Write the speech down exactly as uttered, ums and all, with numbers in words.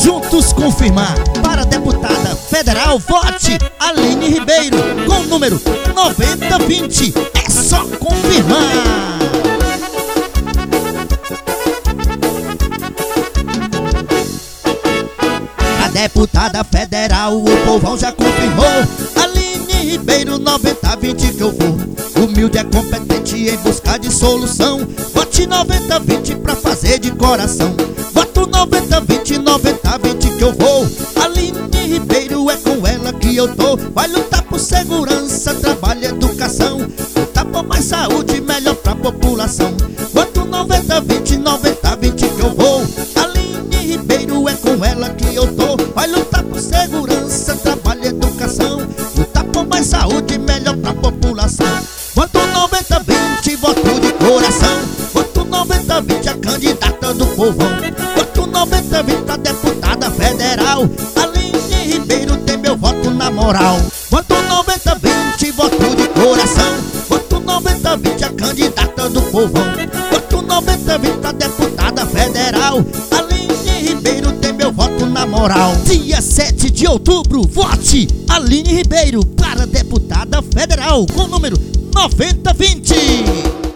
juntos confirmar. Para deputada federal, vote Aline Ribeiro com o número noventa vinte. É só confirmar. A deputada federal, o povão já confirmou. Aline Ribeiro, noventa vinte que eu vou. Humilde é competente em busca de solução. Vote noventa vinte pra fazer de coração. Voto noventa vinte, noventa vinte que eu vou. Aline Ribeiro, é com ela que eu tô. Vai lutar por segurança, trabalho e educação. Lutar por mais saúde, melhor pra população. Voto noventa vinte, noventa vinte que eu vou. Aline Ribeiro, é com ela que eu tô. Vai lutar por segurança, trabalho e educação. Lutar por mais saúde, melhor pra população. Voto noventa vinte, voto de coração. Voto noventa vinte, a candidata do povão. Voto noventa vinte pra deputada federal. Aline Ribeiro tem meu voto na moral. Voto noventa vinte, voto de coração. Voto noventa vinte, a candidata do povão. Voto noventa vinte pra deputada federal. Aline Ribeiro tem meu voto na moral. Dia sete de outubro, vote Aline Ribeiro para deputada federal com o número noventa vinte.